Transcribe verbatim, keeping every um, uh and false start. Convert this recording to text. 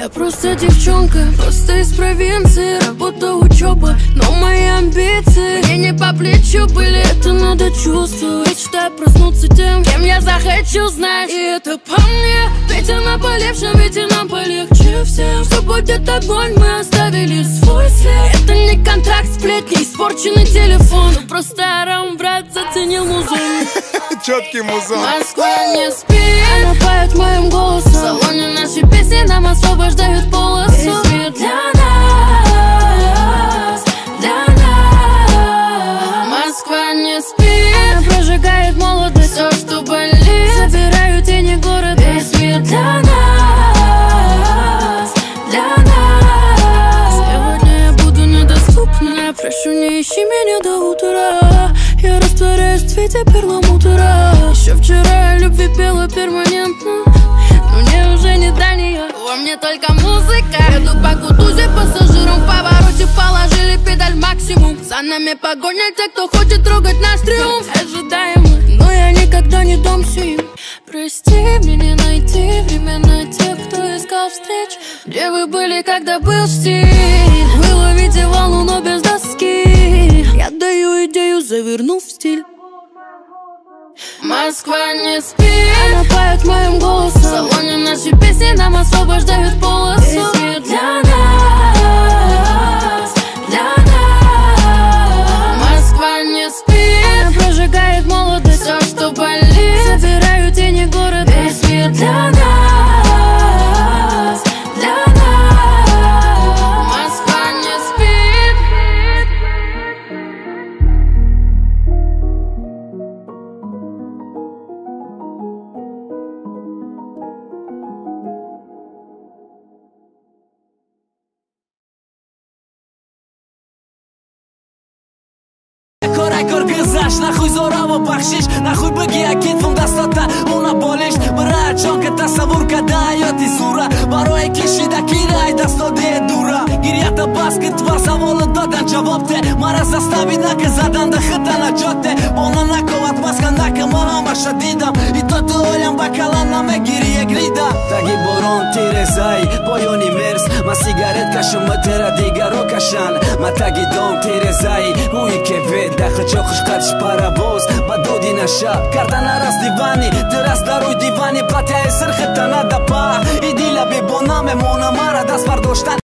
Я просто девчонка, просто из провинции. Работа, учеба, но мои амбиции мне не по плечу были, это надо чувствовать. Мечтаю проснуться тем, кем я захочу, знаешь. И это по мне, ветер на полегче, ветер нам полегче всем. Что будет огонь, мы оставили свой след. Это не контракт, сплетни, испорченный телефон. Ну просто арам, брат, заценил музон. Четкий музон. Москва не спит, она поет моим голосом. В салоне наши песни нам освобождают полосу. Весь мир для нас, для нас. Москва не спит, она прожигает молодость. Все, что болит, забираю тени города. Весь мир для нас, для нас. Сегодня я буду недоступна, прошу, не ищи меня до утра. Я растворяюсь в цвете перламутра. Еще вчера я любви пела перманентно, но мне уже не до нее. Во мне только музыка. Еду по Кутузе, пассажирам в повороте положили педаль максимум. За нами погоня, те, кто хочет трогать наш триумф. Ожидаемо, но я никогда не дамся им. Прости, мне не найти времена тех, кто искал встреч. Где вы были, когда был стиль? Вы ловите волну, но без доски. Я даю идею, завернув в стиль. Москва не спит, она поет моим голосом. В салоне наши песни нам освобождают полосу. Весь мир для нас, для нас. Москва не спит, она прожигает молодость. Все, что болит, забираю тени города. Весь мир для нас, для нас. Москва не спит. Корай коргызаш, нахуй зораво бахшиш, нахуй быги акетвум дастата уна болиш. Брат, чонка тасаввур кадаёти сура, барои кишида кирай дастоде дура. Гирята баскет ва саволу додан ҷавобте, мара застави нака заданда хита наҷотте. Бона наковат маска нака маҳамаша дидам, и то ту олям ба калам намегири як рида. Таги борон тирезай, поёни мерс, ма сигарет кашам, ма тера дигаро кашан. Ма таги дом тирезай, ҳуи ке вед даха чохиш қатиш паравоз, ба доди наша кардана раз дивани, тирас даруй дивани, патяи сирхита надапа. И дила бе бона мемона мара даст бардоштан.